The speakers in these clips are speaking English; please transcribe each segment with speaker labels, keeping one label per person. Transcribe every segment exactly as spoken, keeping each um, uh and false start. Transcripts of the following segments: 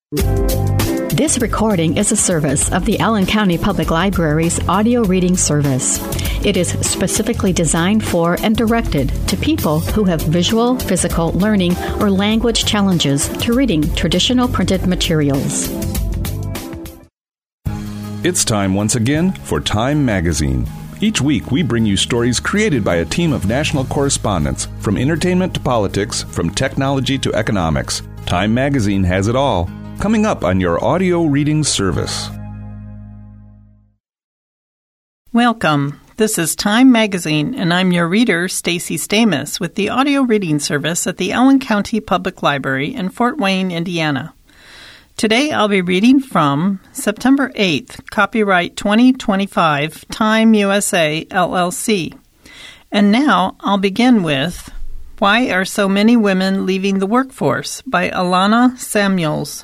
Speaker 1: This recording is a service of the Allen County Public Library's audio reading service. It is specifically designed for and directed to people who have visual, physical, learning, or language challenges to reading traditional printed materials.
Speaker 2: It's time once again for Time Magazine. Each week, we bring you stories created by a team of national correspondents, from entertainment to politics, from technology to economics. Time Magazine has it all. Coming up on your audio reading service.
Speaker 3: Welcome. This is Time Magazine, and I'm your reader, Stacey Stamus, with the audio reading service at the Allen County Public Library in Fort Wayne, Indiana. Today I'll be reading from September eighth, copyright twenty twenty-five, Time U S A, L L C. And now I'll begin with Why Are So Many Women Leaving the Workforce by Alana Samuels.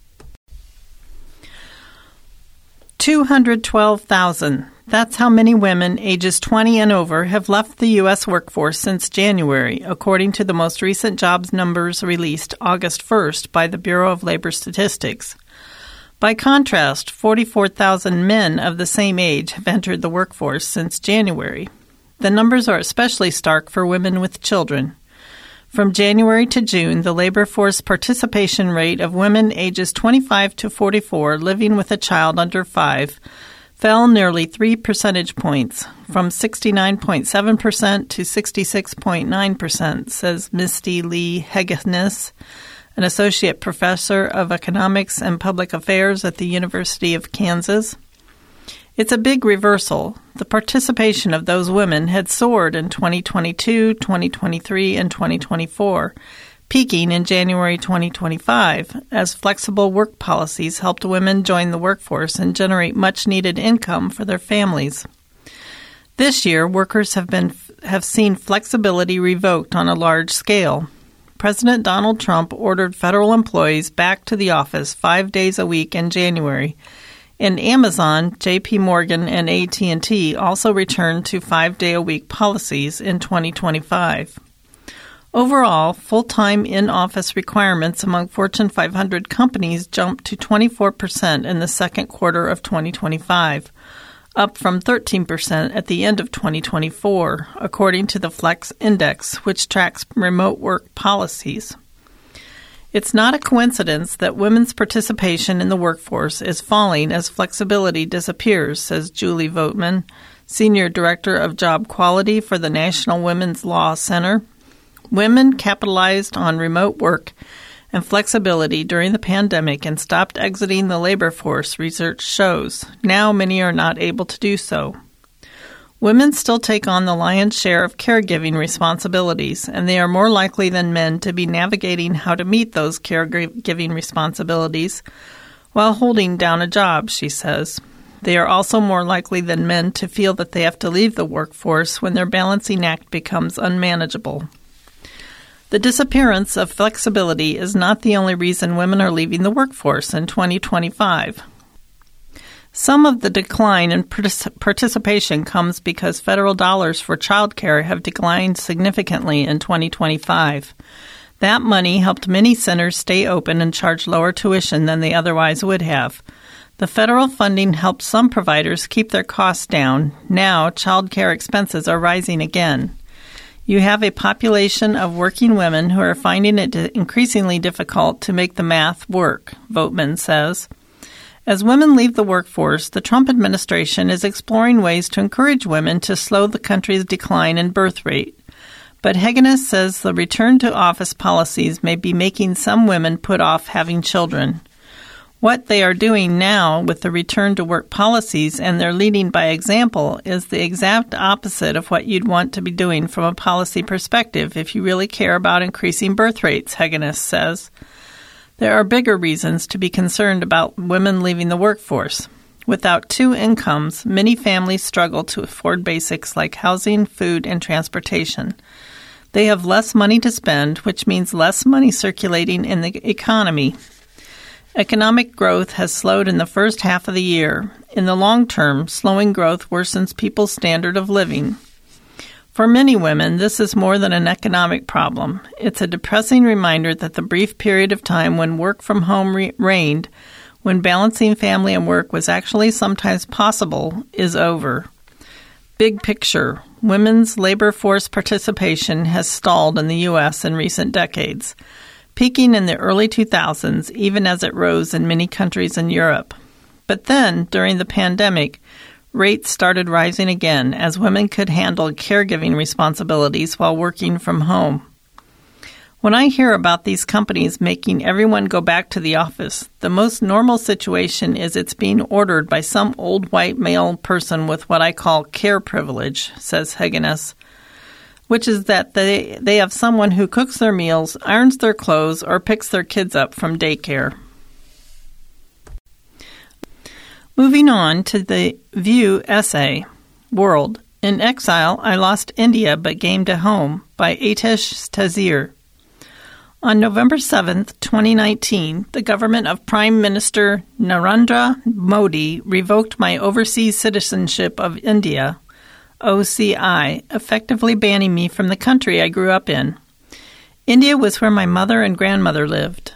Speaker 3: two hundred twelve thousand. That's how many women ages twenty and over have left the U S workforce since January, according to the most recent jobs numbers released August first by the Bureau of Labor Statistics. By contrast, forty-four thousand men of the same age have entered the workforce since January. The numbers are especially stark for women with children. From January to June, the labor force participation rate of women ages twenty-five to forty-four living with a child under five fell nearly three percentage points, from sixty-nine point seven percent to sixty-six point nine percent, says Misty Lee Hegnes, an associate professor of economics and public affairs at the University of Kansas. It's a big reversal. The participation of those women had soared in twenty twenty-two, twenty twenty-three, and twenty twenty-four, peaking in January twenty twenty-five, as flexible work policies helped women join the workforce and generate much-needed income for their families. This year, workers have been have seen flexibility revoked on a large scale. President Donald Trump ordered federal employees back to the office five days a week in January, and Amazon, J P Morgan, and A T and T also returned to five-day-a-week policies in twenty twenty-five. Overall, full-time in-office requirements among Fortune five hundred companies jumped to twenty-four percent in the second quarter of twenty twenty-five, up from thirteen percent at the end of twenty twenty-four, according to the Flex Index, which tracks remote work policies. It's not a coincidence that women's participation in the workforce is falling as flexibility disappears, says Julie Voetman, Senior Director of Job Quality for the National Women's Law Center. Women capitalized on remote work and flexibility during the pandemic and stopped exiting the labor force, research shows. Now many are not able to do so. Women still take on the lion's share of caregiving responsibilities, and they are more likely than men to be navigating how to meet those caregiving responsibilities while holding down a job, she says. They are also more likely than men to feel that they have to leave the workforce when their balancing act becomes unmanageable. The disappearance of flexibility is not the only reason women are leaving the workforce in twenty twenty-five. Some of the decline in participation comes because federal dollars for child care have declined significantly in twenty twenty-five. That money helped many centers stay open and charge lower tuition than they otherwise would have. The federal funding helped some providers keep their costs down. Now, child care expenses are rising again. You have a population of working women who are finding it increasingly difficult to make the math work, Voetman says. As women leave the workforce, the Trump administration is exploring ways to encourage women to slow the country's decline in birth rate. But Hegnes says the return-to-office policies may be making some women put off having children. What they are doing now with the return-to-work policies and their leading by example is the exact opposite of what you'd want to be doing from a policy perspective if you really care about increasing birth rates, Hegnes says. There are bigger reasons to be concerned about women leaving the workforce. Without two incomes, many families struggle to afford basics like housing, food, and transportation. They have less money to spend, which means less money circulating in the economy. Economic growth has slowed in the first half of the year. In the long term, slowing growth worsens people's standard of living. For many women, this is more than an economic problem. It's a depressing reminder that the brief period of time when work from home re- reigned, when balancing family and work was actually sometimes possible, is over. Big picture, women's labor force participation has stalled in the U S in recent decades, peaking in the early two thousands, even as it rose in many countries in Europe. But then, during the pandemic, rates started rising again as women could handle caregiving responsibilities while working from home. When I hear about these companies making everyone go back to the office, the most normal situation is it's being ordered by some old white male person with what I call care privilege, says Hegenes, which is that they, they have someone who cooks their meals, irons their clothes, or picks their kids up from daycare. Moving on to the View essay, World. In Exile, I Lost India but Gained a Home, by Atesh Tazir. On November seventh, twenty nineteen, the government of Prime Minister Narendra Modi revoked my overseas citizenship of India, O C I, effectively banning me from the country I grew up in. India was where my mother and grandmother lived,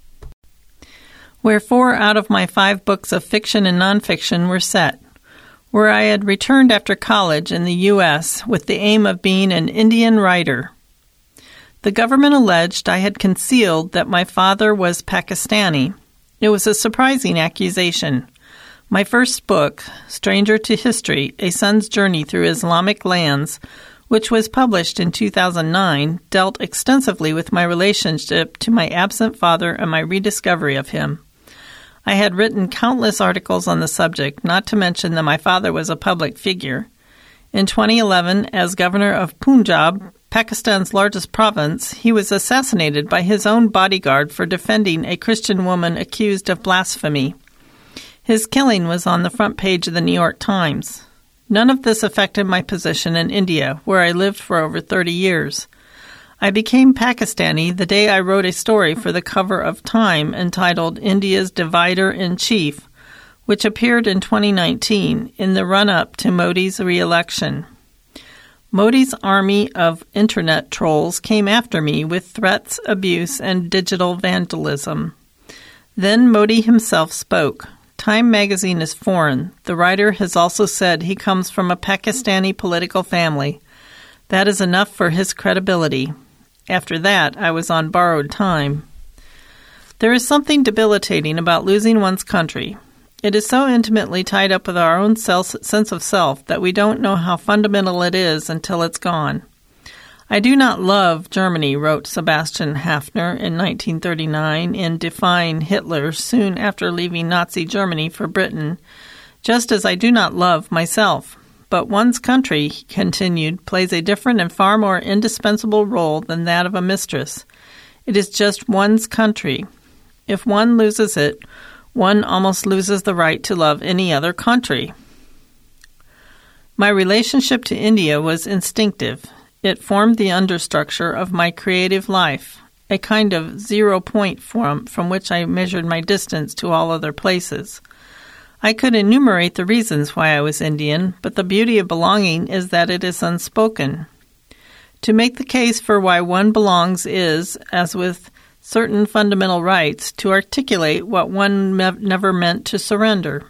Speaker 3: where four out of my five books of fiction and nonfiction were set, where I had returned after college in the U S with the aim of being an Indian writer. The government alleged I had concealed that my father was Pakistani. It was a surprising accusation. My first book, Stranger to History, A Son's Journey Through Islamic Lands, which was published in two thousand nine, dealt extensively with my relationship to my absent father and my rediscovery of him. I had written countless articles on the subject, not to mention that my father was a public figure. In twenty eleven, as governor of Punjab, Pakistan's largest province, he was assassinated by his own bodyguard for defending a Christian woman accused of blasphemy. His killing was on the front page of the New York Times. None of this affected my position in India, where I lived for over thirty years. I became Pakistani the day I wrote a story for the cover of Time entitled India's Divider-in-Chief, which appeared in twenty nineteen in the run-up to Modi's re-election. Modi's army of internet trolls came after me with threats, abuse, and digital vandalism. Then Modi himself spoke. Time magazine is foreign. The writer has also said he comes from a Pakistani political family. That is enough for his credibility. After that, I was on borrowed time. There is something debilitating about losing one's country. It is so intimately tied up with our own self, sense of self that we don't know how fundamental it is until it's gone. I do not love Germany, wrote Sebastian Haffner in nineteen thirty-nine in Defying Hitler soon after leaving Nazi Germany for Britain, just as I do not love myself. But one's country, he continued, plays a different and far more indispensable role than that of a mistress. It is just one's country. If one loses it, one almost loses the right to love any other country. My relationship to India was instinctive. It formed the understructure of my creative life, a kind of zero point from, from which I measured my distance to all other places. I could enumerate the reasons why I was Indian, but the beauty of belonging is that it is unspoken. To make the case for why one belongs is, as with certain fundamental rights, to articulate what one me- never meant to surrender.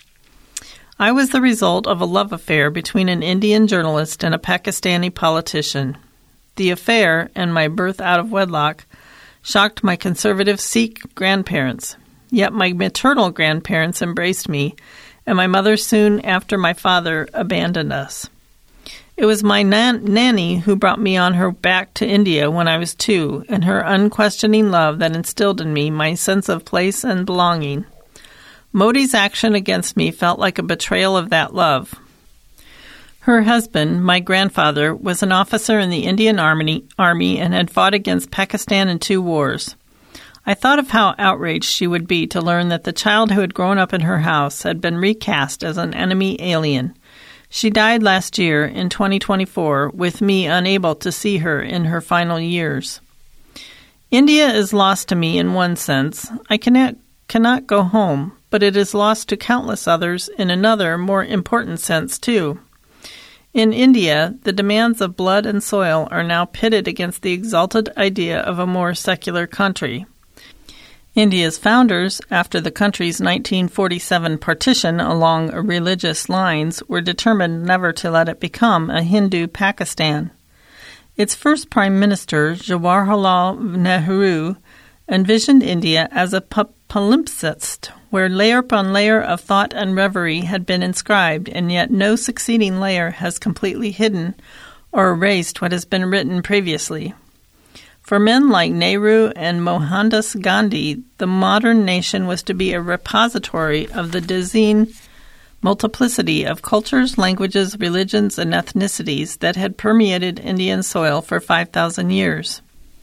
Speaker 3: I was the result of a love affair between an Indian journalist and a Pakistani politician. The affair, and my birth out of wedlock, shocked my conservative Sikh grandparents. Yet my maternal grandparents embraced me, and my mother soon after my father abandoned us. It was my nan- nanny who brought me on her back to India when I was two, and her unquestioning love that instilled in me my sense of place and belonging. Modi's action against me felt like a betrayal of that love. Her husband, my grandfather, was an officer in the Indian Army, Army and had fought against Pakistan in two wars. I thought of how outraged she would be to learn that the child who had grown up in her house had been recast as an enemy alien. She died last year, in twenty twenty-four, with me unable to see her in her final years. India is lost to me in one sense. I cannot, cannot go home, but it is lost to countless others in another, more important sense, too. In India, the demands of blood and soil are now pitted against the exalted idea of a more secular country. India's founders, after the country's nineteen forty-seven partition along religious lines, were determined never to let it become a Hindu Pakistan. Its first Prime Minister, Jawaharlal Nehru, envisioned India as a palimpsest, where layer upon layer of thought and reverie had been inscribed, and yet no succeeding layer has completely hidden or erased what has been written previously. For men like Nehru and Mohandas Gandhi, the modern nation was to be a repository of the dizzying multiplicity of cultures, languages, religions, and ethnicities that had permeated Indian soil for five thousand years.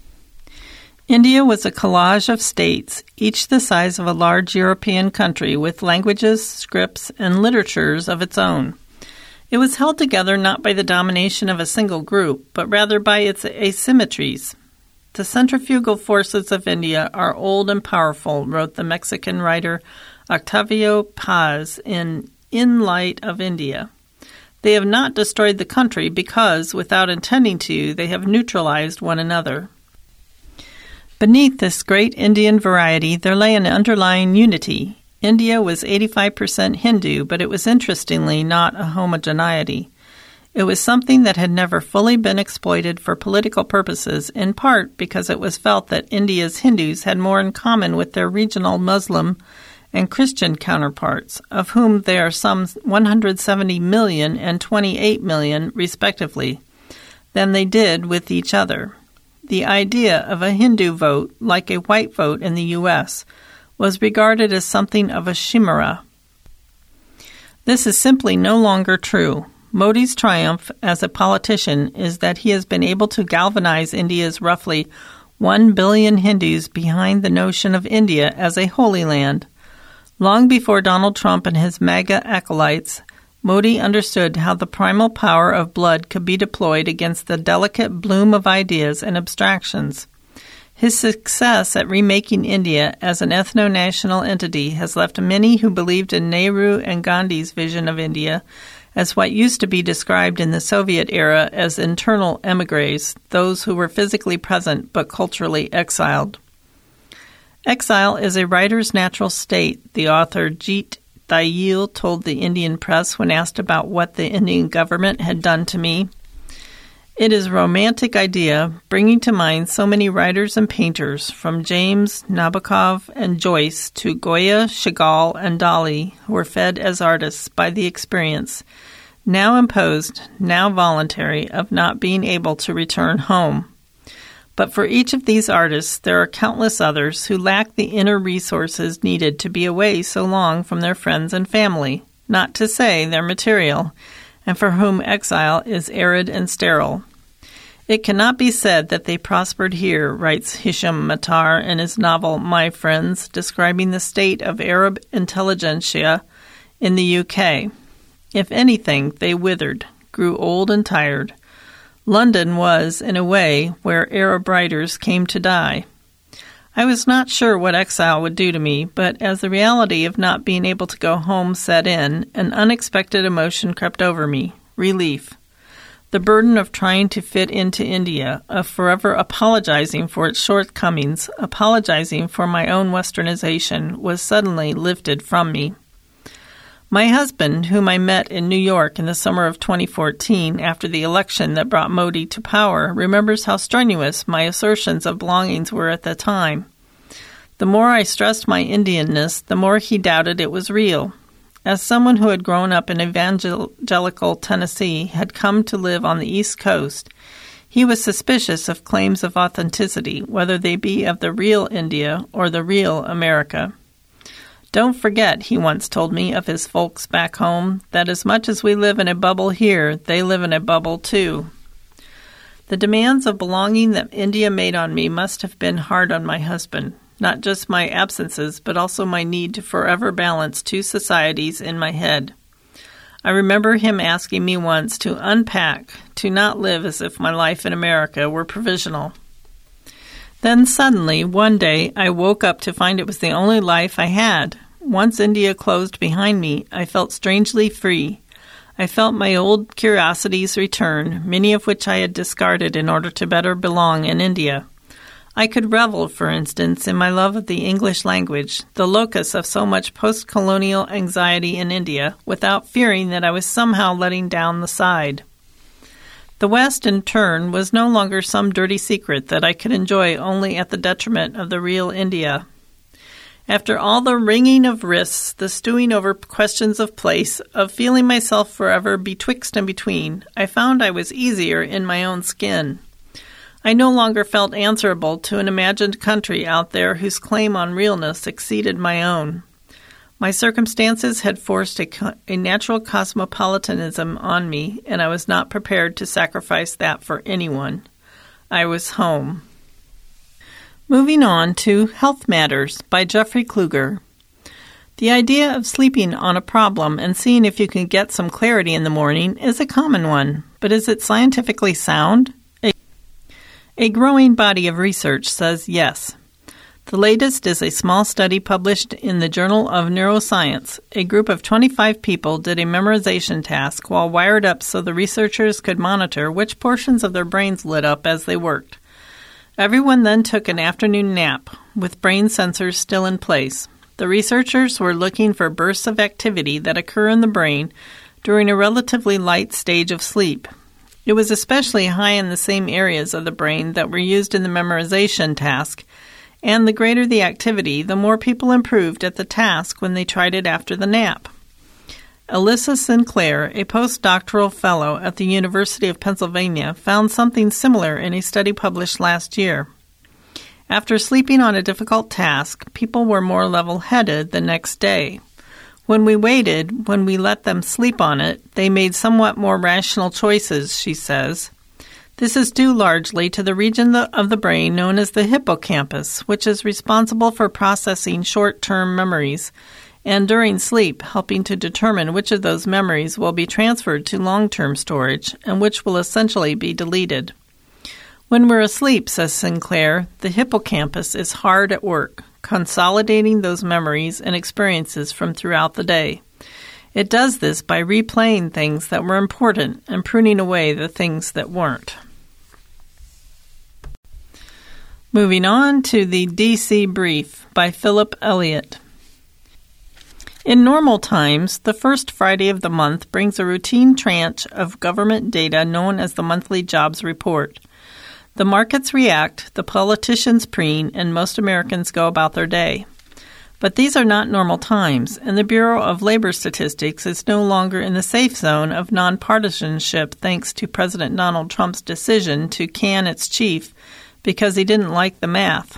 Speaker 3: India was a collage of states, each the size of a large European country, with languages, scripts, and literatures of its own. It was held together not by the domination of a single group, but rather by its asymmetries. The centrifugal forces of India are old and powerful, wrote the Mexican writer Octavio Paz in In Light of India. They have not destroyed the country because, without intending to, they have neutralized one another. Beneath this great Indian variety, there lay an underlying unity. India was eighty-five percent Hindu, but it was interestingly not a homogeneity. It was something that had never fully been exploited for political purposes, in part because it was felt that India's Hindus had more in common with their regional Muslim and Christian counterparts, of whom there are some one hundred seventy million and twenty-eight million, respectively, than they did with each other. The idea of a Hindu vote, like a white vote in the U S, was regarded as something of a chimera. This is simply no longer true. Modi's triumph as a politician is that he has been able to galvanize India's roughly one billion Hindus behind the notion of India as a holy land. Long before Donald Trump and his MAGA acolytes, Modi understood how the primal power of blood could be deployed against the delicate bloom of ideas and abstractions. His success at remaking India as an ethno-national entity has left many who believed in Nehru and Gandhi's vision of India as what used to be described in the Soviet era as internal émigrés, those who were physically present but culturally exiled. Exile is a writer's natural state, the author Jeet Thayil told the Indian press when asked about what the Indian government had done to me. It is a romantic idea, bringing to mind so many writers and painters, from James, Nabokov, and Joyce to Goya, Chagall, and Dali, who were fed as artists by the experience, now imposed, now voluntary, of not being able to return home. But for each of these artists, there are countless others who lack the inner resources needed to be away so long from their friends and family, not to say their material, and for whom exile is arid and sterile. It cannot be said that they prospered here, writes Hisham Matar in his novel My Friends, describing the state of Arab intelligentsia in the U K. If anything, they withered, grew old and tired. London was, in a way, where Arab writers came to die. I was not sure what exile would do to me, but as the reality of not being able to go home set in, an unexpected emotion crept over me, relief. The burden of trying to fit into India, of forever apologizing for its shortcomings, apologizing for my own westernization, was suddenly lifted from me. My husband, whom I met in New York in the summer of twenty fourteen after the election that brought Modi to power, remembers how strenuous my assertions of belongings were at the time. The more I stressed my Indianness, the more he doubted it was real. As someone who had grown up in evangelical Tennessee, had come to live on the East Coast, he was suspicious of claims of authenticity, whether they be of the real India or the real America. Don't forget, he once told me of his folks back home, that as much as we live in a bubble here, they live in a bubble too. The demands of belonging that India made on me must have been hard on my husband, not just my absences, but also my need to forever balance two societies in my head. I remember him asking me once to unpack, to not live as if my life in America were provisional. Then suddenly, one day, I woke up to find it was the only life I had. Once India closed behind me, I felt strangely free. I felt my old curiosities return, many of which I had discarded in order to better belong in India. I could revel, for instance, in my love of the English language, the locus of so much post-colonial anxiety in India, without fearing that I was somehow letting down the side. The West, in turn, was no longer some dirty secret that I could enjoy only at the detriment of the real India. After all the wringing of wrists, the stewing over questions of place, of feeling myself forever betwixt and between, I found I was easier in my own skin. I no longer felt answerable to an imagined country out there whose claim on realness exceeded my own. My circumstances had forced a, co- a natural cosmopolitanism on me, and I was not prepared to sacrifice that for anyone. I was home. Moving on to Health Matters by Jeffrey Kluger. The idea of sleeping on a problem and seeing if you can get some clarity in the morning is a common one, but is it scientifically sound? A, a growing body of research says yes. The latest is a small study published in the Journal of Neuroscience. A group of twenty-five people did a memorization task while wired up so the researchers could monitor which portions of their brains lit up as they worked. Everyone then took an afternoon nap, with brain sensors still in place. The researchers were looking for bursts of activity that occur in the brain during a relatively light stage of sleep. It was especially high in the same areas of the brain that were used in the memorization task, and the greater the activity, the more people improved at the task when they tried it after the nap. Alyssa Sinclair, a postdoctoral fellow at the University of Pennsylvania, found something similar in a study published last year. After sleeping on a difficult task, people were more level-headed the next day. When we waited, when we let them sleep on it, they made somewhat more rational choices, she says. This is due largely to the region of the brain known as the hippocampus, which is responsible for processing short-term memories, and during sleep, helping to determine which of those memories will be transferred to long-term storage and which will essentially be deleted. When we're asleep, says Sinclair, the hippocampus is hard at work, consolidating those memories and experiences from throughout the day. It does this by replaying things that were important and pruning away the things that weren't. Moving on to the D C Brief by Philip Elliott. In normal times, the first Friday of the month brings a routine tranche of government data known as the monthly jobs report. The markets react, the politicians preen, and most Americans go about their day. But these are not normal times, and the Bureau of Labor Statistics is no longer in the safe zone of nonpartisanship thanks to President Donald Trump's decision to can its chief because he didn't like the math.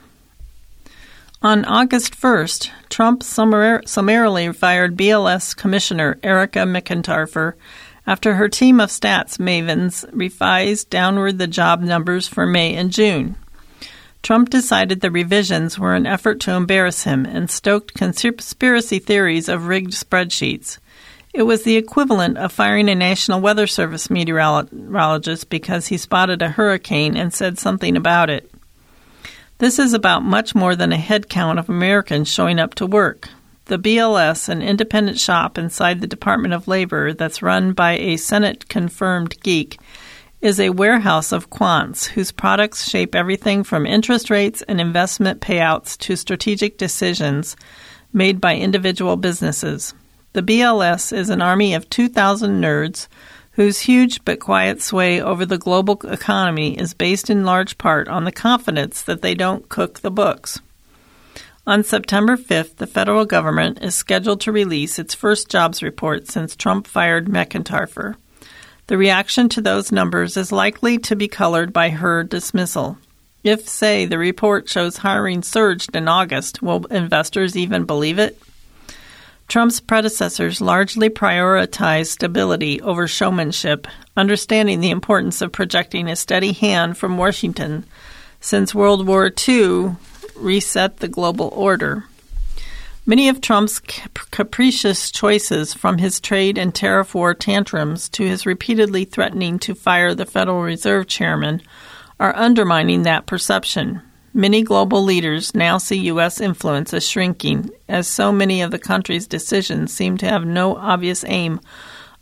Speaker 3: On August first, Trump summar- summarily fired B L S Commissioner Erica McIntyre after her team of stats mavens revised downward the job numbers for May and June. Trump decided the revisions were an effort to embarrass him and stoked conspiracy theories of rigged spreadsheets. It was the equivalent of firing a National Weather Service meteorologist because he spotted a hurricane and said something about it. This is about much more than a head count of Americans showing up to work. The B L S, an independent shop inside the Department of Labor that's run by a Senate-confirmed geek, is a warehouse of quants whose products shape everything from interest rates and investment payouts to strategic decisions made by individual businesses. The B L S is an army of two thousand nerds whose huge but quiet sway over the global economy is based in large part on the confidence that they don't cook the books. On September fifth, the federal government is scheduled to release its first jobs report since Trump fired McIntyre. The reaction to those numbers is likely to be colored by her dismissal. If, say, the report shows hiring surged in August, will investors even believe it? Trump's predecessors largely prioritized stability over showmanship, understanding the importance of projecting a steady hand from Washington, since World War Two reset the global order. Many of Trump's capricious choices, from his trade and tariff war tantrums to his repeatedly threatening to fire the Federal Reserve Chairman, are undermining that perception. Many global leaders now see U S influence as shrinking, as so many of the country's decisions seem to have no obvious aim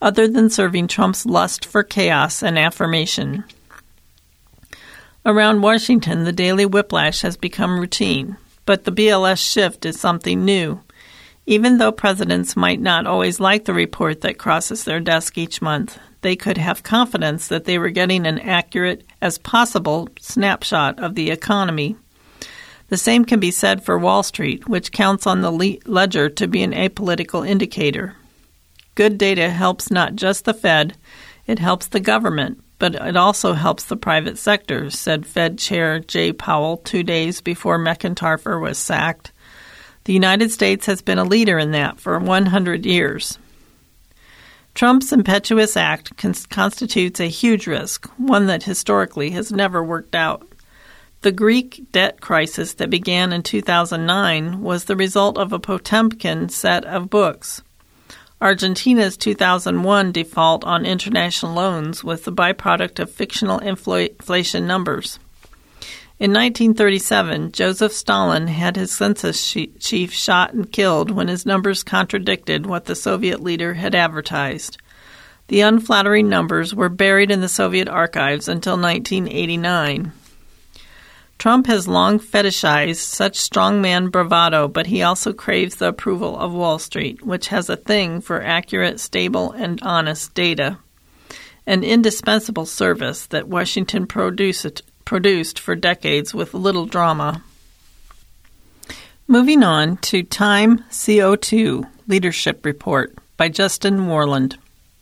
Speaker 3: other than serving Trump's lust for chaos and affirmation. Around Washington, the daily whiplash has become routine, but the B L S shift is something new. Even though presidents might not always like the report that crosses their desk each month, they could have confidence that they were getting an accurate as possible snapshot of the economy. The same can be said for Wall Street, which counts on the le- ledger to be an apolitical indicator. Good data helps not just the Fed, it helps the government, but it also helps the private sector, said Fed Chair Jay Powell two days before McIntyre was sacked. The United States has been a leader in that for one hundred years. Trump's impetuous act cons- constitutes a huge risk, one that historically has never worked out. The Greek debt crisis that began in two thousand nine was the result of a Potemkin set of books. Argentina's two thousand one default on international loans was the byproduct of fictional infl- inflation numbers. In nineteen thirty-seven, Joseph Stalin had his census chief shot and killed when his numbers contradicted what the Soviet leader had advertised. The unflattering numbers were buried in the Soviet archives until nineteen eighty-nine. Trump has long fetishized such strongman bravado, but he also craves the approval of Wall Street, which has a thing for accurate, stable, and honest data, an indispensable service that Washington produced, produced for decades with little drama. Moving on to Time C O two Leadership Report by Justin Worland.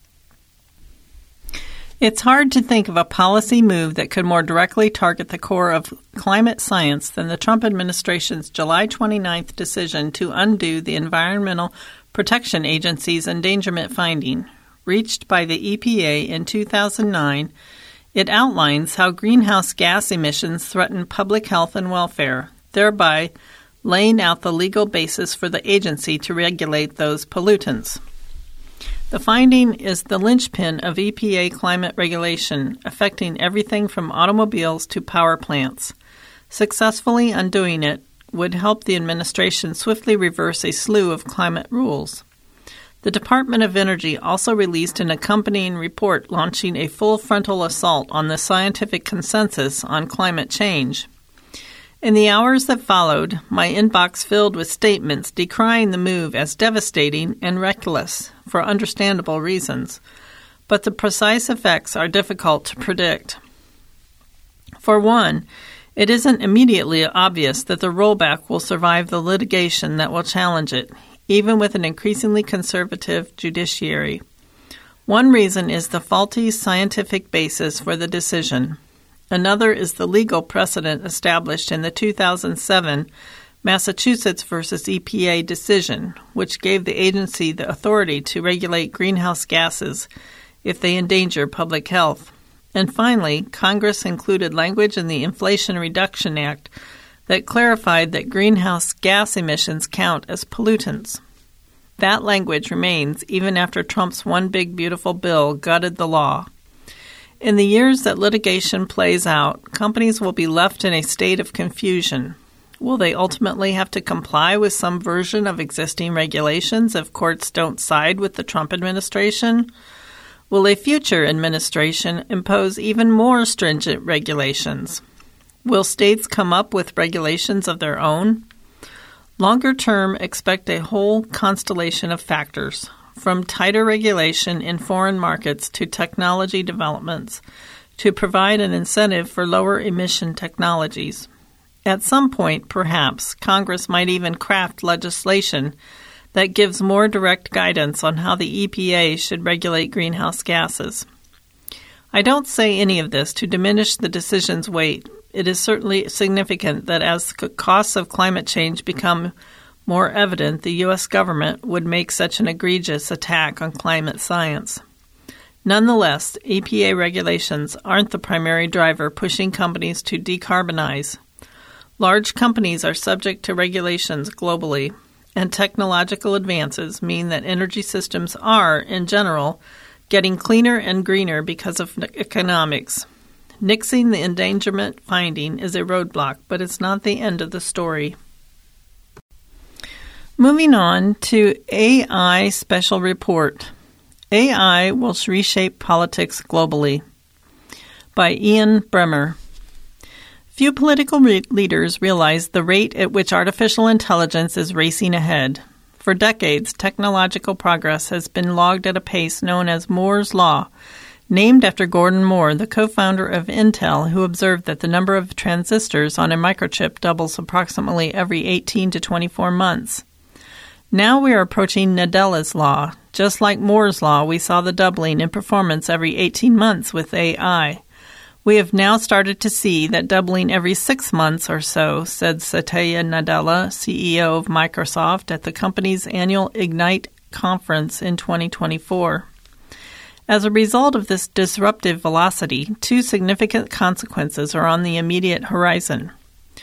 Speaker 3: It's hard to think of a policy move that could more directly target the core of climate science than the Trump administration's July twenty-ninth decision to undo the Environmental Protection Agency's endangerment finding. Reached by the E P A in two thousand nine, it outlines how greenhouse gas emissions threaten public health and welfare, thereby laying out the legal basis for the agency to regulate those pollutants. The finding is the linchpin of E P A climate regulation, affecting everything from automobiles to power plants. Successfully undoing it would help the administration swiftly reverse a slew of climate rules. The Department of Energy also released an accompanying report launching a full frontal assault on the scientific consensus on climate change. In the hours that followed, my inbox filled with statements decrying the move as devastating and reckless, for understandable reasons, but the precise effects are difficult to predict. For one, it isn't immediately obvious that the rollback will survive the litigation that will challenge it, even with an increasingly conservative judiciary. One reason is the faulty scientific basis for the decision. Another is the legal precedent established in the two thousand seven Massachusetts versus E P A decision, which gave the agency the authority to regulate greenhouse gases if they endanger public health. And finally, Congress included language in the Inflation Reduction Act that clarified that greenhouse gas emissions count as pollutants. That language remains even after Trump's One Big Beautiful Bill gutted the law. In the years that litigation plays out, companies will be left in a state of confusion. Will they ultimately have to comply with some version of existing regulations if courts don't side with the Trump administration? Will a future administration impose even more stringent regulations? Will states come up with regulations of their own? Longer term, expect a whole constellation of factors, from tighter regulation in foreign markets to technology developments, to provide an incentive for lower emission technologies. At some point, perhaps, Congress might even craft legislation that gives more direct guidance on how the E P A should regulate greenhouse gases. I don't say any of this to diminish the decision's weight. It is certainly significant that as the costs of climate change become more evident, the U S government would make such an egregious attack on climate science. Nonetheless, E P A regulations aren't the primary driver pushing companies to decarbonize. Large companies are subject to regulations globally, and technological advances mean that energy systems are, in general, getting cleaner and greener because of economics. Nixing the endangerment finding is a roadblock, but it's not the end of the story. Moving on to A I Special Report. A I Will Reshape Politics Globally by Ian Bremmer. Few political re- leaders realize the rate at which artificial intelligence is racing ahead. For decades, technological progress has been logged at a pace known as Moore's Law, named after Gordon Moore, the co-founder of Intel, who observed that the number of transistors on a microchip doubles approximately every eighteen to twenty-four months. Now we are approaching Nadella's Law. Just like Moore's Law, we saw the doubling in performance every eighteen months with A I. We have now started to see that doubling every six months or so, said Satya Nadella, C E O of Microsoft, at the company's annual Ignite conference in twenty twenty-four. As a result of this disruptive velocity, two significant consequences are on the immediate horizon.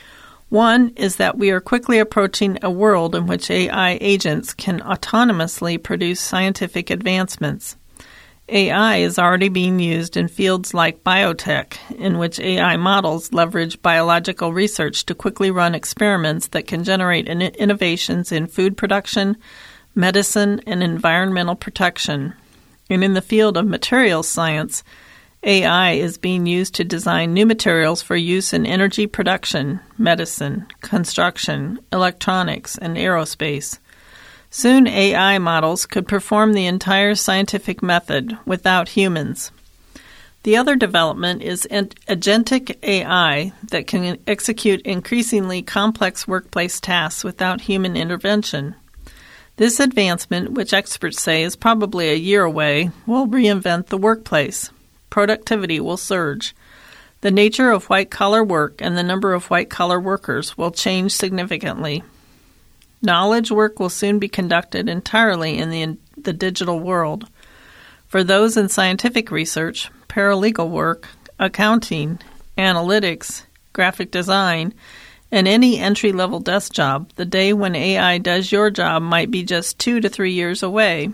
Speaker 3: One is that we are quickly approaching a world in which A I agents can autonomously produce scientific advancements. A I is already being used in fields like biotech, in which A I models leverage biological research to quickly run experiments that can generate in- innovations in food production, medicine, and environmental protection. And in the field of materials science, A I is being used to design new materials for use in energy production, medicine, construction, electronics, and aerospace. Soon A I models could perform the entire scientific method without humans. The other development is agentic A I that can execute increasingly complex workplace tasks without human intervention. This advancement, which experts say is probably a year away, will reinvent the workplace. Productivity will surge. The nature of white-collar work and the number of white-collar workers will change significantly. Knowledge work will soon be conducted entirely in the, in the digital world. For those in scientific research, paralegal work, accounting, analytics, graphic design, and any entry-level desk job, the day when A I does your job might be just two to three years away.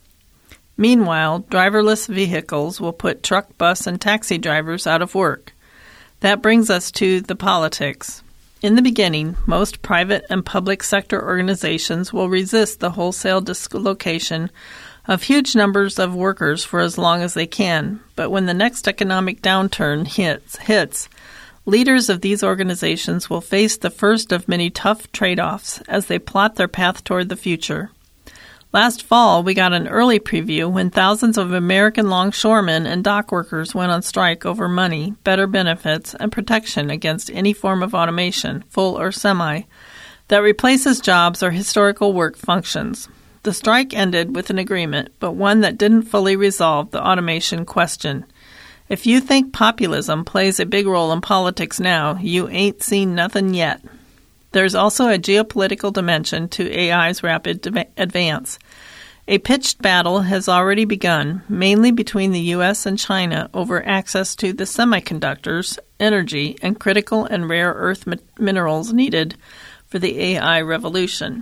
Speaker 3: Meanwhile, driverless vehicles will put truck, bus, and taxi drivers out of work. That brings us to the politics. In the beginning, most private and public sector organizations will resist the wholesale dislocation of huge numbers of workers for as long as they can. But when the next economic downturn hits, hits, leaders of these organizations will face the first of many tough trade-offs as they plot their path toward the future. Last fall, we got an early preview when thousands of American longshoremen and dock workers went on strike over money, better benefits, and protection against any form of automation, full or semi, that replaces jobs or historical work functions. The strike ended with an agreement, but one that didn't fully resolve the automation question. If you think populism plays a big role in politics now, you ain't seen nothing yet. There's also a geopolitical dimension to A I's rapid de- advance. A pitched battle has already begun, mainly between the U S and China, over access to the semiconductors, energy, and critical and rare earth mi- minerals needed for the A I revolution.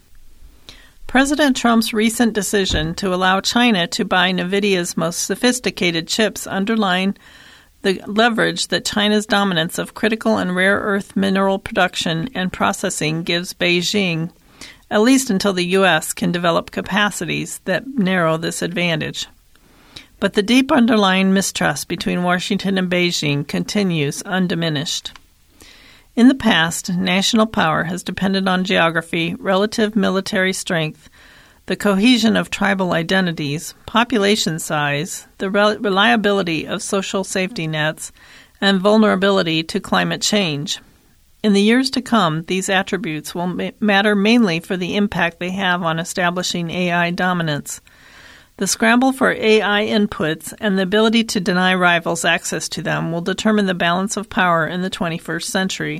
Speaker 3: President Trump's recent decision to allow China to buy NVIDIA's most sophisticated chips underline the leverage that China's dominance of critical and rare earth mineral production and processing gives Beijing, at least until the U S can develop capacities that narrow this advantage. But the deep underlying mistrust between Washington and Beijing continues undiminished. In the past, national power has depended on geography, relative military strength, the cohesion of tribal identities, population size, the rel- reliability of social safety nets, and vulnerability to climate change. In the years to come, these attributes will ma- matter mainly for the impact they have on establishing A I dominance. The scramble for A I inputs and the ability to deny rivals access to them will determine the balance of power in the twenty-first century.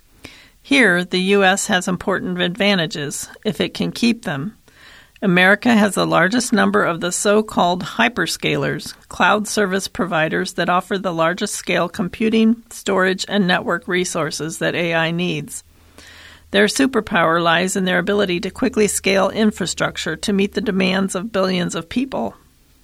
Speaker 3: Here, the U S has important advantages, if it can keep them. America has the largest number of the so-called hyperscalers, cloud service providers that offer the largest scale computing, storage, and network resources that A I needs. Their superpower lies in their ability to quickly scale infrastructure to meet the demands of billions of people.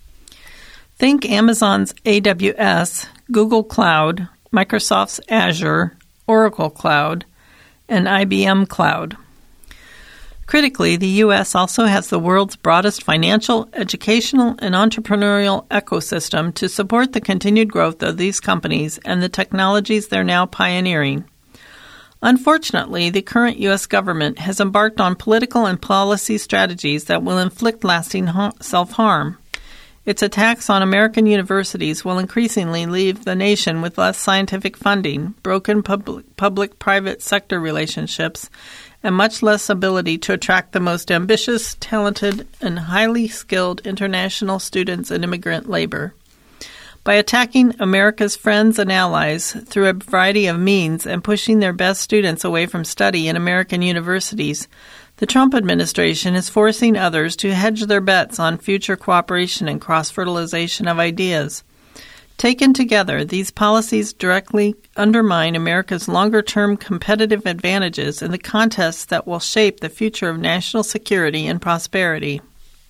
Speaker 3: Think Amazon's A W S, Google Cloud, Microsoft's Azure, Oracle Cloud, and I B M Cloud. Critically, the U S also has the world's broadest financial, educational, and entrepreneurial ecosystem to support the continued growth of these companies and the technologies they're now pioneering. Unfortunately, the current U S government has embarked on political and policy strategies that will inflict lasting self-harm. Its attacks on American universities will increasingly leave the nation with less scientific funding, broken public, public-private sector relationships, and much less ability to attract the most ambitious, talented, and highly skilled international students and immigrant labor. By attacking America's friends and allies through a variety of means and pushing their best students away from study in American universities, the Trump administration is forcing others to hedge their bets on future cooperation and cross-fertilization of ideas. Taken together, these policies directly undermine America's longer-term competitive advantages in the contests that will shape the future of national security and prosperity.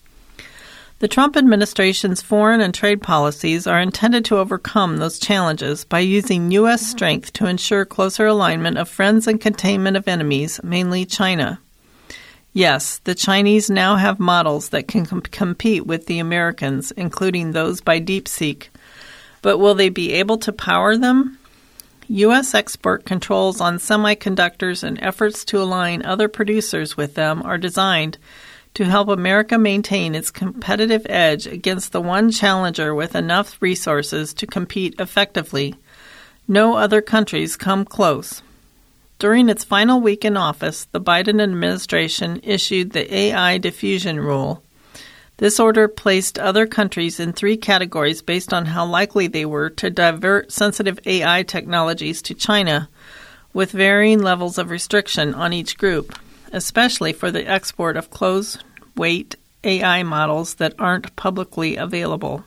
Speaker 3: The Trump administration's foreign and trade policies are intended to overcome those challenges by using U S strength to ensure closer alignment of friends and containment of enemies, mainly China. Yes, the Chinese now have models that can com- compete with the Americans, including those by DeepSeek. But will they be able to power them? U S export controls on semiconductors and efforts to align other producers with them are designed to help America maintain its competitive edge against the one challenger with enough resources to compete effectively. No other countries come close. During its final week in office, the Biden administration issued the A I diffusion rule. This order placed other countries in three categories based on how likely they were to divert sensitive A I technologies to China, with varying levels of restriction on each group, especially for the export of closed-weight A I models that aren't publicly available.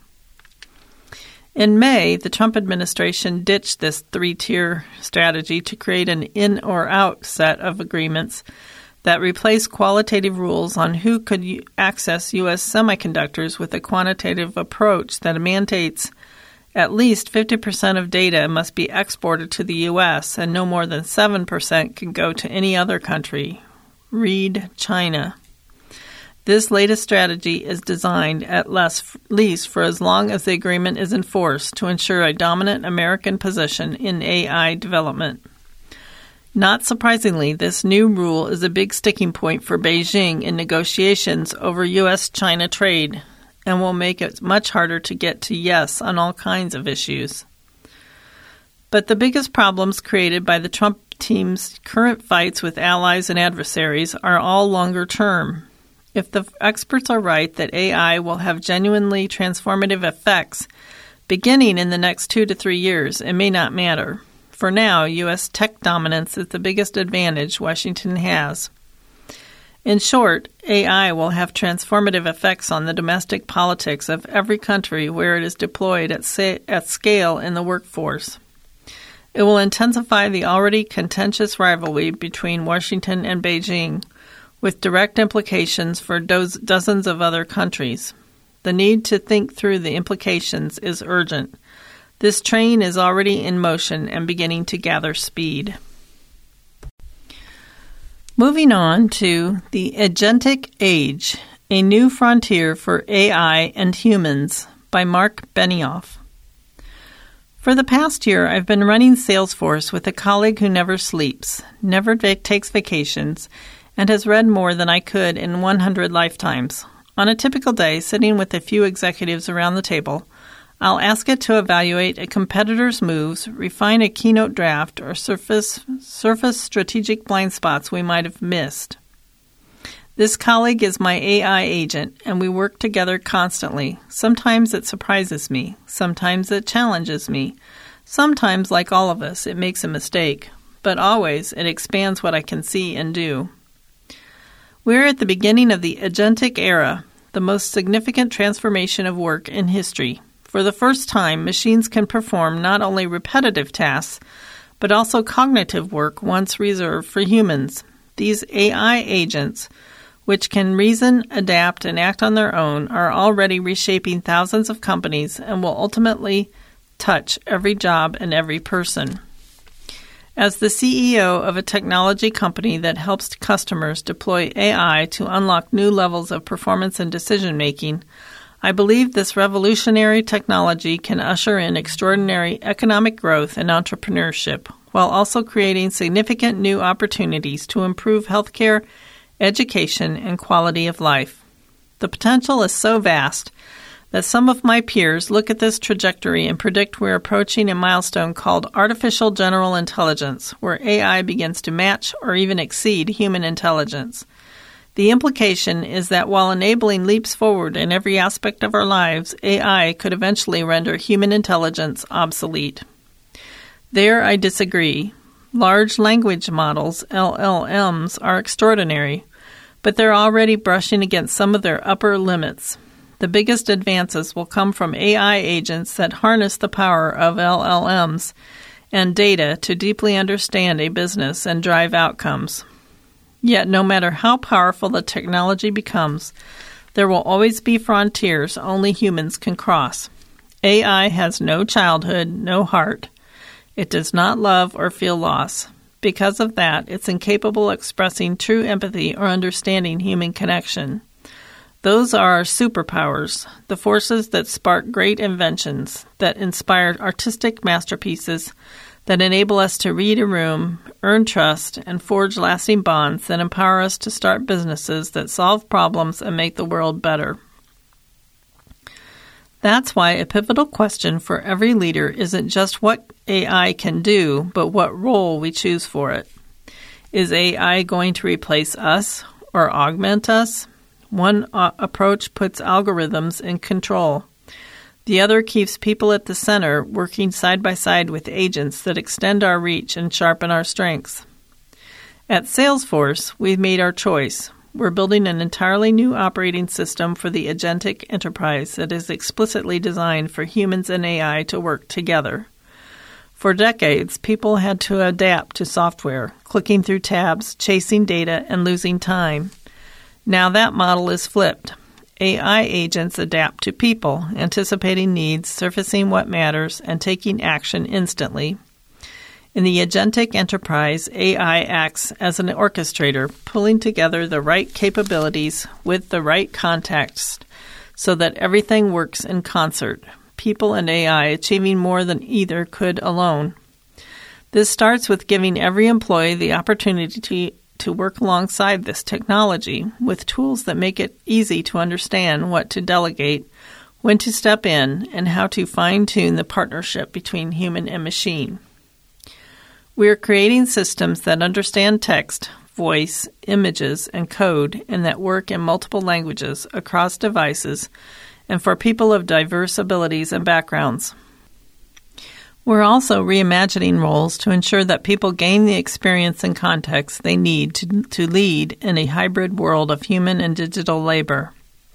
Speaker 3: In May, the Trump administration ditched this three-tier strategy to create an in-or-out set of agreements that replaced qualitative rules on who could access U S semiconductors with a quantitative approach that mandates at least fifty percent of data must be exported to the U S and no more than seven percent can go to any other country. Read China. This latest strategy is designed at least for as long as the agreement is enforced to ensure a dominant American position in A I development. Not surprisingly, this new rule is a big sticking point for Beijing in negotiations over U S China trade and will make it much harder to get to yes on all kinds of issues. But the biggest problems created by the Trump team's current fights with allies and adversaries are all longer term. If the experts are right that A I will have genuinely transformative effects beginning in the next two to three years, it may not matter. For now, U S tech dominance is the biggest advantage Washington has. In short, A I will have transformative effects on the domestic politics of every country where it is deployed at, sa- at scale in the workforce. It will intensify the already contentious rivalry between Washington and Beijing, with direct implications for do- dozens of other countries. The need to think through the implications is urgent. This train is already in motion and beginning to gather speed. Moving on to The Agentic Age, A New Frontier for A I and Humans by Mark Benioff. For the past year, I've been running Salesforce with a colleague who never sleeps, never va- takes vacations, and has read more than I could in one hundred lifetimes. On a typical day, sitting with a few executives around the table, I'll ask it to evaluate a competitor's moves, refine a keynote draft, or surface, surface strategic blind spots we might have missed. This colleague is my A I agent, and we work together constantly. Sometimes it surprises me. Sometimes it challenges me. Sometimes, like all of us, it makes a mistake. But always, it expands what I can see and do. We're at the beginning of the agentic era, the most significant transformation of work in history. For the first time, machines can perform not only repetitive tasks, but also cognitive work once reserved for humans. These A I agents, which can reason, adapt, and act on their own, are already reshaping thousands of companies and will ultimately touch every job and every person. As the C E O of a technology company that helps customers deploy A I to unlock new levels of performance and decision-making, I believe this revolutionary technology can usher in extraordinary economic growth and entrepreneurship, while also creating significant new opportunities to improve healthcare, education, and quality of life. The potential is so vast that some of my peers look at this trajectory and predict we're approaching a milestone called artificial general intelligence, where A I begins to match or even exceed human intelligence. The implication is that while enabling leaps forward in every aspect of our lives, A I could eventually render human intelligence obsolete. There I disagree. Large language models, L L Ms, are extraordinary, but they're already brushing against some of their upper limits. The biggest advances will come from A I agents that harness the power of L L Ms and data to deeply understand a business and drive outcomes. Yet, no matter how powerful the technology becomes, there will always be frontiers only humans can cross. A I has no childhood, no heart. It does not love or feel loss. Because of that, it's incapable of expressing true empathy or understanding human connection. Those are our superpowers, the forces that spark great inventions, that inspire artistic masterpieces, that enable us to read a room, earn trust, and forge lasting bonds that empower us to start businesses that solve problems and make the world better. That's why a pivotal question for every leader isn't just what A I can do, but what role we choose for it. Is A I going to replace us or augment us? One uh, approach puts algorithms in control. The other keeps people at the center, working side by side with agents that extend our reach and sharpen our strengths. At Salesforce, we've made our choice. We're building an entirely new operating system for the agentic enterprise that is explicitly designed for humans and A I to work together. For decades, people had to adapt to software, clicking through tabs, chasing data, and losing time. Now that model is flipped. A I agents adapt to people, anticipating needs, surfacing what matters, and taking action instantly. In the agentic enterprise, A I acts as an orchestrator, pulling together the right capabilities with the right context so that everything works in concert, people and A I achieving more than either could alone. This starts with giving every employee the opportunity to to work alongside this technology with tools that make it easy to understand what to delegate, when to step in, and how to fine-tune the partnership between human and machine. We are creating systems that understand text, voice, images, and code, and that work in multiple languages across devices and for people of diverse abilities and backgrounds. We're also reimagining roles to ensure that people gain the experience and context they need to, to lead in a hybrid world of human and digital labor.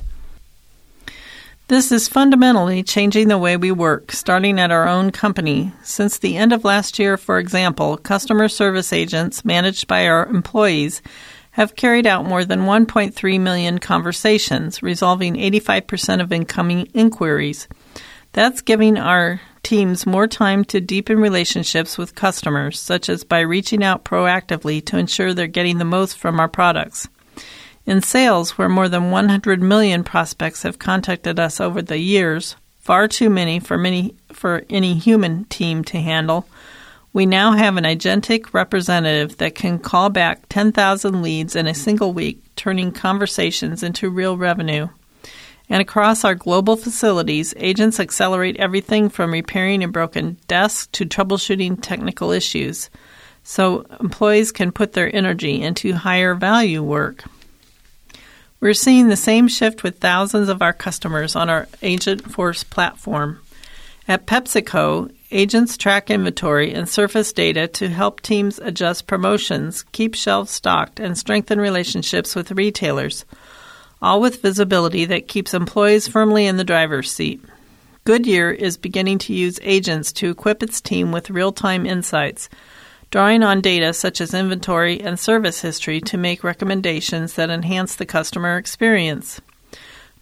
Speaker 3: This is fundamentally changing the way we work, starting at our own company. Since the end of last year, for example, customer service agents managed by our employees have carried out more than one point three million conversations, resolving eighty-five percent of incoming inquiries. That's giving our teams more time to deepen relationships with customers, such as by reaching out proactively to ensure they're getting the most from our products. In sales, where more than one hundred million prospects have contacted us over the years, far too many for many for any human team to handle, we now have an agentic representative that can call back ten thousand leads in a single week, turning conversations into real revenue. And across our global facilities, agents accelerate everything from repairing a broken desk to troubleshooting technical issues, so employees can put their energy into higher value work. We're seeing the same shift with thousands of our customers on our Agentforce platform. At PepsiCo, agents track inventory and surface data to help teams adjust promotions, keep shelves stocked, and strengthen relationships with retailers, all with visibility that keeps employees firmly in the driver's seat. Goodyear is beginning to use agents to equip its team with real-time insights, drawing on data such as inventory and service history to make recommendations that enhance the customer experience.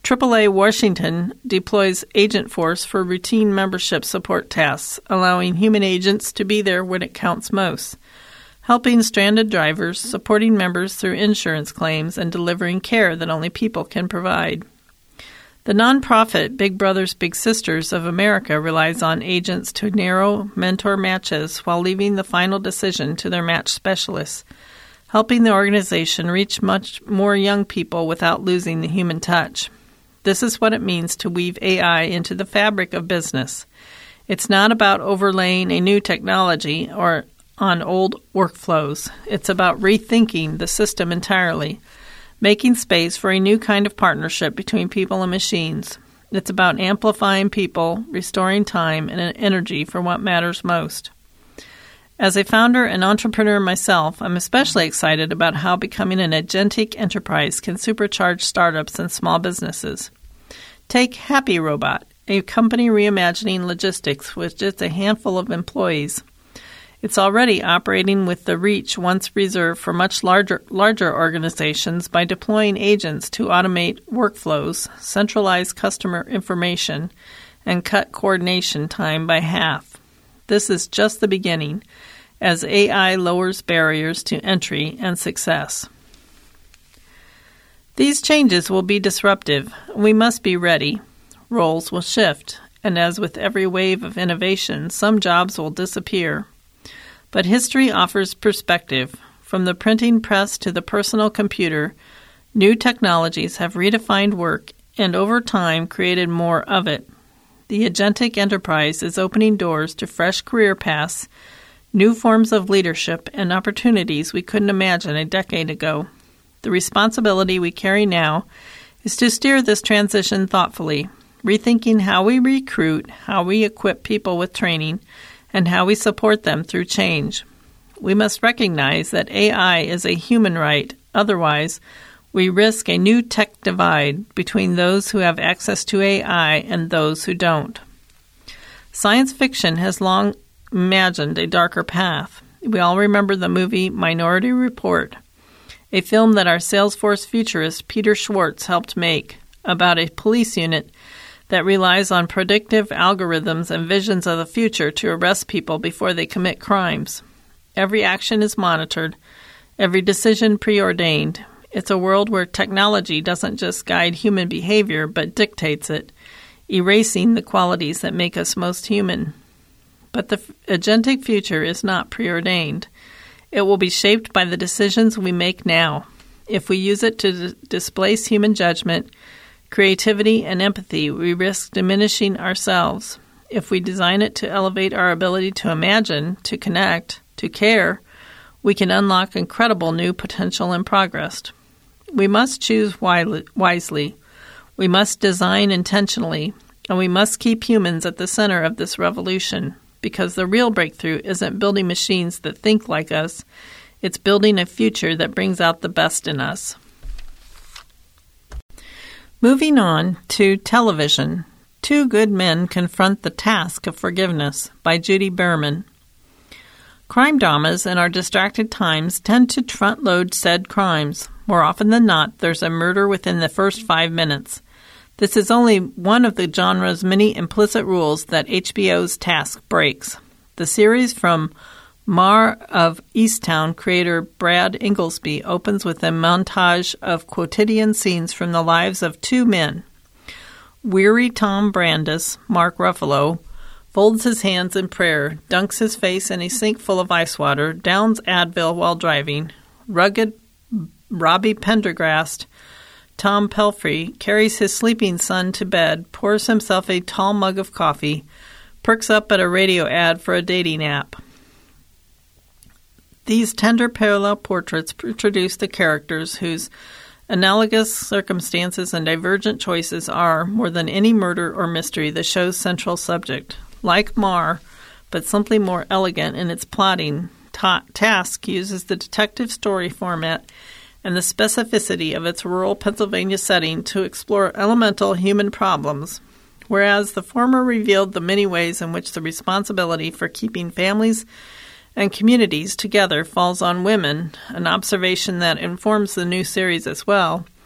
Speaker 3: triple A Washington deploys Agent Force for routine membership support tasks, allowing human agents to be there when it counts most, helping stranded drivers, supporting members through insurance claims, and delivering care that only people can provide. The nonprofit Big Brothers Big Sisters of America relies on agents to narrow mentor matches while leaving the final decision to their match specialists, helping the organization reach much more young people without losing the human touch. This is what it means to weave A I into the fabric of business. It's not about overlaying a new technology or on old workflows. It's about rethinking the system entirely, making space for a new kind of partnership between people and machines. It's about amplifying people, restoring time and energy for what matters most. As a founder and entrepreneur myself, I'm especially excited about how becoming an agentic enterprise can supercharge startups and small businesses. Take Happy Robot, a company reimagining logistics with just a handful of employees. It's already operating with the reach once reserved for much larger larger organizations by deploying agents to automate workflows, centralize customer information, and cut coordination time by half. This is just the beginning, as A I lowers barriers to entry and success. These changes will be disruptive. We must be ready. Roles will shift, and as with every wave of innovation, some jobs will disappear. But history offers perspective. From the printing press to the personal computer, new technologies have redefined work and over time created more of it. The agentic enterprise is opening doors to fresh career paths, new forms of leadership, and opportunities we couldn't imagine a decade ago. The responsibility we carry now is to steer this transition thoughtfully, rethinking how we recruit, how we equip people with training, and how we support them through change. We must recognize that A I is a human right. Otherwise, we risk a new tech divide between those who have access to A I and those who don't. Science fiction has long imagined a darker path. We all remember the movie Minority Report, a film that our Salesforce futurist Peter Schwartz helped make about a police unit that relies on predictive algorithms and visions of the future to arrest people before they commit crimes. Every action is monitored, every decision preordained. It's a world where technology doesn't just guide human behavior, but dictates it, erasing the qualities that make us most human. But the agentic future is not preordained. It will be shaped by the decisions we make now. If we use it to d- displace human judgment, creativity, and empathy, we risk diminishing ourselves. If we design it to elevate our ability to imagine, to connect, to care, we can unlock incredible new potential and progress. We must choose wisely. We must design intentionally, and we must keep humans at the center of this revolution, because the real breakthrough isn't building machines that think like us. It's building a future that brings out the best in us. Moving on to television, Two Good Men Confront the Task of Forgiveness by Judy Berman. Crime dramas in our distracted times tend to front-load said crimes. More often than not, there's a murder within the first five minutes. This is only one of the genre's many implicit rules that H B O's Task breaks. The series from Mare of Easttown creator Brad Inglesby opens with a montage of quotidian scenes from the lives of two men. Weary Tom Brandis, Mark Ruffalo, folds his hands in prayer, dunks his face in a sink full of ice water, downs Advil while driving. Rugged Robbie Pendergrast, Tom Pelfrey, carries his sleeping son to bed, pours himself a tall mug of coffee, perks up at a radio ad for a dating app. These tender parallel portraits introduce the characters whose analogous circumstances and divergent choices are, more than any murder or mystery, the show's central subject. Like Mar, but simply more elegant in its plotting, Ta- Task uses the detective story format and the specificity of its rural Pennsylvania setting to explore elemental human problems, whereas the former revealed the many ways in which the responsibility for keeping families and communities together falls on women, an observation that informs the new series as well.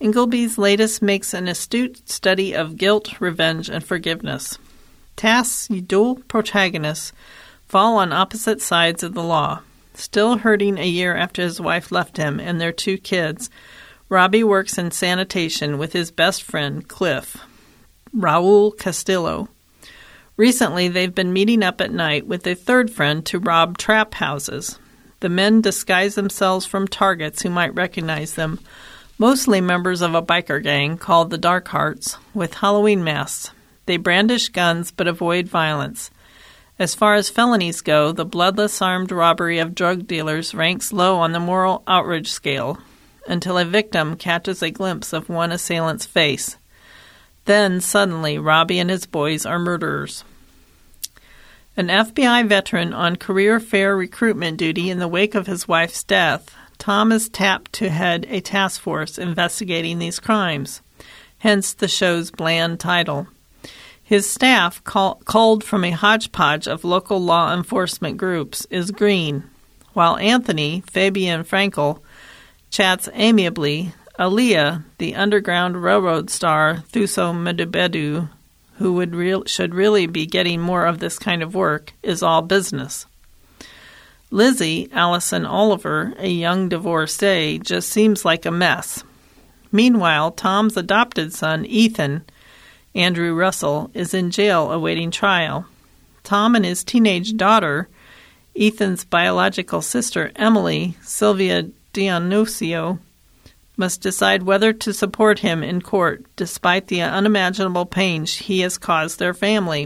Speaker 3: Ingleby's latest makes an astute study of guilt, revenge, and forgiveness. Task's dual protagonists fall on opposite sides of the law. Still hurting a year after his wife left him and their two kids, Robbie works in sanitation with his best friend, Cliff, Raul Castillo. Recently, they've been meeting up at night with a third friend to rob trap houses. The men disguise themselves from targets who might recognize them, mostly members of a biker gang called the Dark Hearts, with Halloween masks. They brandish guns but avoid violence. As far as felonies go, the bloodless armed robbery of drug dealers ranks low on the moral outrage scale, until a victim catches a glimpse of one assailant's face. Then, suddenly, Robbie and his boys are murderers. An F B I veteran on career fair recruitment duty in the wake of his wife's death, Tom is tapped to head a task force investigating these crimes, hence the show's bland title. His staff, call, culled from a hodgepodge of local law enforcement groups, is green, while Anthony, Fabian Frankel, chats amiably. Aaliyah, the Underground Railroad star Thuso Medubedu, who would real, should really be getting more of this kind of work, is all business. Lizzie, Allison Oliver, a young divorcee, just seems like a mess. Meanwhile, Tom's adopted son, Ethan, Andrew Russell, is in jail awaiting trial. Tom and his teenage daughter, Ethan's biological sister, Emily, Sylvia Dionisio, must decide whether to support him in court, despite the unimaginable pain he has caused their family.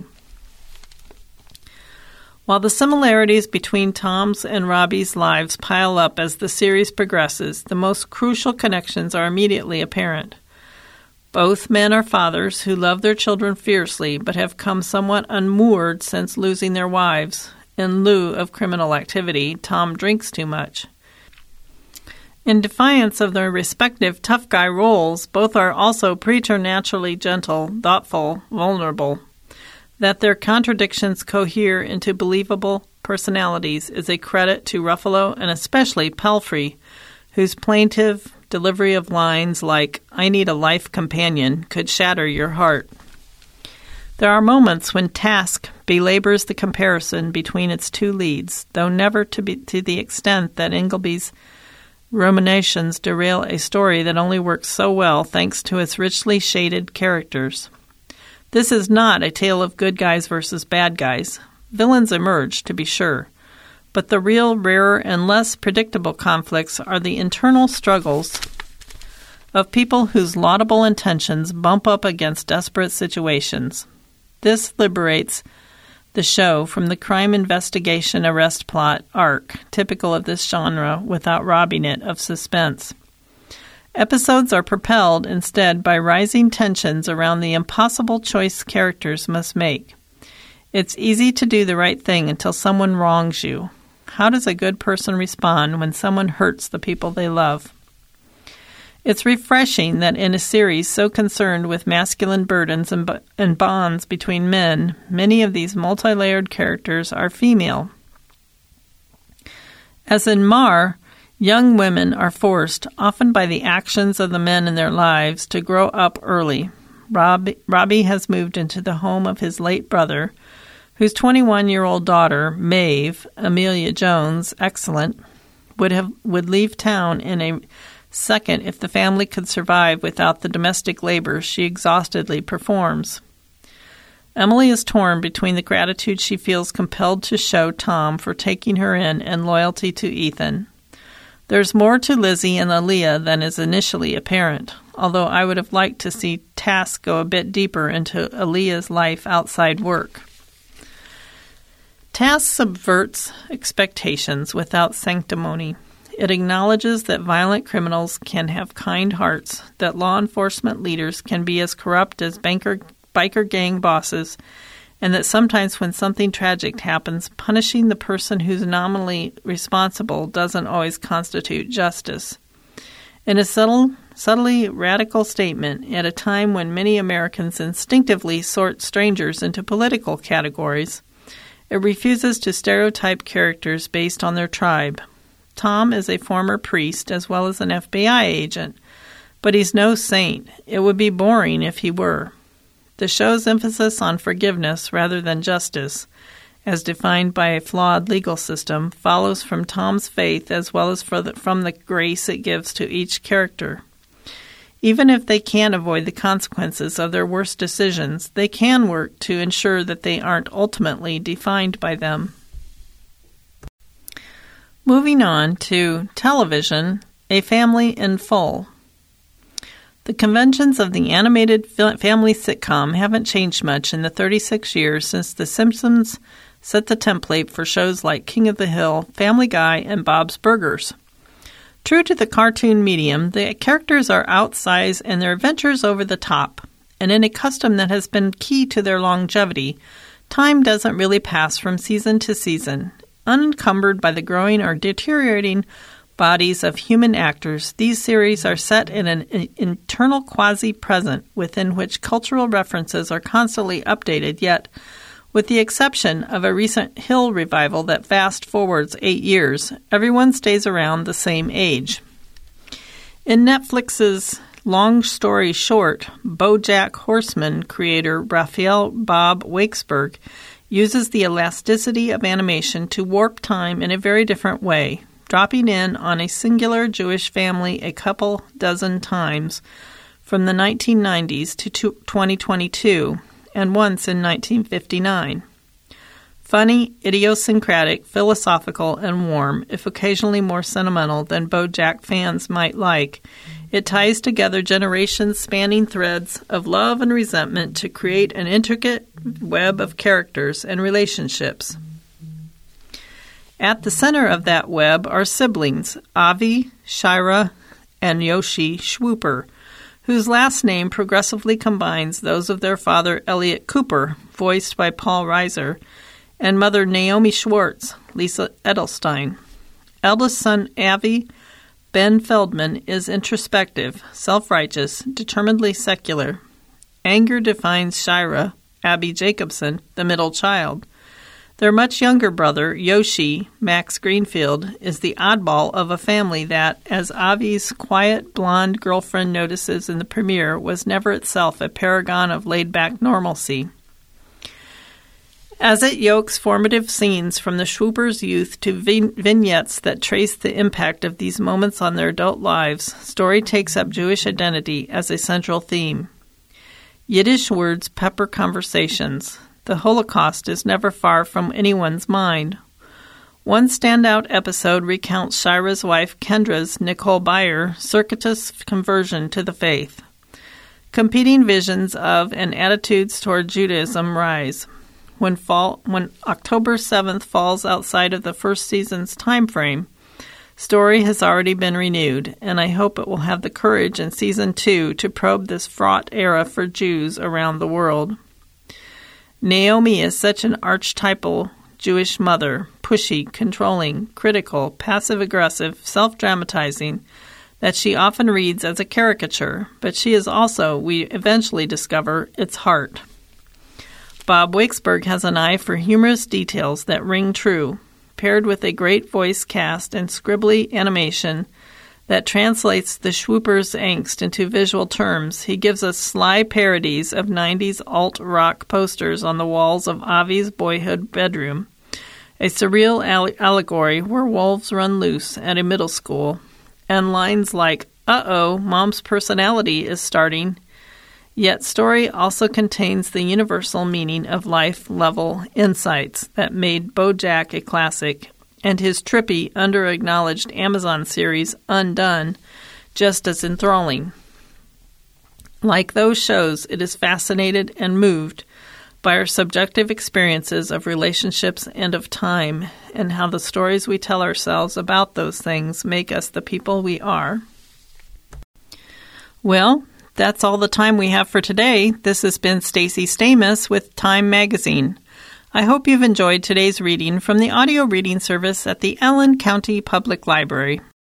Speaker 3: While the similarities between Tom's and Robbie's lives pile up as the series progresses, the most crucial connections are immediately apparent. Both men are fathers who love their children fiercely but have come somewhat unmoored since losing their wives. In lieu of criminal activity, Tom drinks too much. In defiance of their respective tough guy roles, both are also preternaturally gentle, thoughtful, vulnerable. That their contradictions cohere into believable personalities is a credit to Ruffalo and especially Pelfrey, whose plaintive delivery of lines like, "I need a life companion," could shatter your heart. There are moments when Task belabors the comparison between its two leads, though never to, be, to the extent that Ingleby's ruminations derail a story that only works so well thanks to its richly shaded characters. This is not a tale of good guys versus bad guys. Villains emerge, to be sure, but the real, rarer, and less predictable conflicts are the internal struggles of people whose laudable intentions bump up against desperate situations. This liberates the show from the crime investigation arrest plot arc, typical of this genre, without robbing it of suspense. Episodes are propelled instead by rising tensions around the impossible choice characters must make. It's easy to do the right thing until someone wrongs you. How does a good person respond when someone hurts the people they love? It's refreshing that in a series so concerned with masculine burdens and, b- and bonds between men, many of these multi-layered characters are female. As in Mar, young women are forced, often by the actions of the men in their lives, to grow up early. Robbie, Robbie has moved into the home of his late brother, whose twenty-one-year-old daughter, Maeve, Amelia Jones, excellent, would have would leave town in a second if the family could survive without the domestic labor she exhaustedly performs. Emily is torn between the gratitude she feels compelled to show Tom for taking her in and loyalty to Ethan. There's more to Lizzie and Aaliyah than is initially apparent, although I would have liked to see Task go a bit deeper into Aaliyah's life outside work. Task subverts expectations without sanctimony. It acknowledges that violent criminals can have kind hearts, that law enforcement leaders can be as corrupt as banker, biker gang bosses, and that sometimes when something tragic happens, punishing the person who's nominally responsible doesn't always constitute justice. In a subtle, subtly radical statement, at a time when many Americans instinctively sort strangers into political categories, it refuses to stereotype characters based on their tribe. Tom is a former priest as well as an F B I agent, But he's no saint. It would be boring if he were. The show's emphasis on forgiveness rather than justice, as defined by a flawed legal system, follows from Tom's faith as well as from the grace it gives to each character. Even if they can't avoid the consequences of their worst decisions, they can work to ensure that they aren't ultimately defined by them. Moving on to television, A Family in Full. The conventions of the animated family sitcom haven't changed much in the thirty-six years since The Simpsons set the template for shows like King of the Hill, Family Guy, and Bob's Burgers. True to the cartoon medium, the characters are outsized and their adventures over the top, and in a custom that has been key to their longevity, time doesn't really pass from season to season. Unencumbered by the growing or deteriorating bodies of human actors, these series are set in an internal quasi-present within which cultural references are constantly updated, yet, with the exception of a recent Hill revival that fast-forwards eight years, everyone stays around the same age. In Netflix's long story short, BoJack Horseman creator Raphael Bob Wakesberg uses the elasticity of animation to warp time in a very different way, dropping in on a singular Jewish family a couple dozen times from the nineteen nineties to twenty twenty-two, and once in nineteen fifty-nine. Funny, idiosyncratic, philosophical, and warm, if occasionally more sentimental than BoJack fans might like, it ties together generations-spanning threads of love and resentment to create an intricate web of characters and relationships. At the center of that web are siblings, Avi, Shira, and Yoshi Schwooper, whose last name progressively combines those of their father Elliot Cooper, voiced by Paul Reiser, and mother Naomi Schwartz, Lisa Edelstein. Eldest son Avi, Ben Feldman, is introspective, self-righteous, determinedly secular. Anger defines Shira, Abby Jacobson, the middle child. Their much younger brother, Yoshi, Max Greenfield, is the oddball of a family that, as Avi's quiet, blonde girlfriend notices in the premiere, was never itself a paragon of laid-back normalcy. As it yokes formative scenes from the Schwoopers' youth to vin- vignettes that trace the impact of these moments on their adult lives, story takes up Jewish identity as a central theme. Yiddish words pepper conversations. The Holocaust is never far from anyone's mind. One standout episode recounts Shira's wife Kendra's, Nicole Byer, circuitous conversion to the faith. Competing visions of and attitudes toward Judaism rise. When fall, when October seventh falls outside of the first season's time frame, story has already been renewed, and I hope it will have the courage in season two to probe this fraught era for Jews around the world. Naomi is such an archetypal Jewish mother, pushy, controlling, critical, passive-aggressive, self-dramatizing, that she often reads as a caricature, but she is also, we eventually discover, its heart. Bob Wakesberg has an eye for humorous details that ring true, paired with a great voice cast and scribbly animation that translates the Schwoopers' angst into visual terms. He gives us sly parodies of nineties alt-rock posters on the walls of Avi's boyhood bedroom, a surreal alle- allegory where wolves run loose at a middle school, and lines like, "Uh-oh, Mom's personality is starting." Yet story also contains the universal meaning of life-level insights that made BoJack a classic, and his trippy, under-acknowledged Amazon series, Undone, just as enthralling. Like those shows, it is fascinated and moved by our subjective experiences of relationships and of time, and how the stories we tell ourselves about those things make us the people we are. Well, that's all the time we have for today. This has been Stacey Stamus with Time Magazine. I hope you've enjoyed today's reading from the audio reading service at the Allen County Public Library.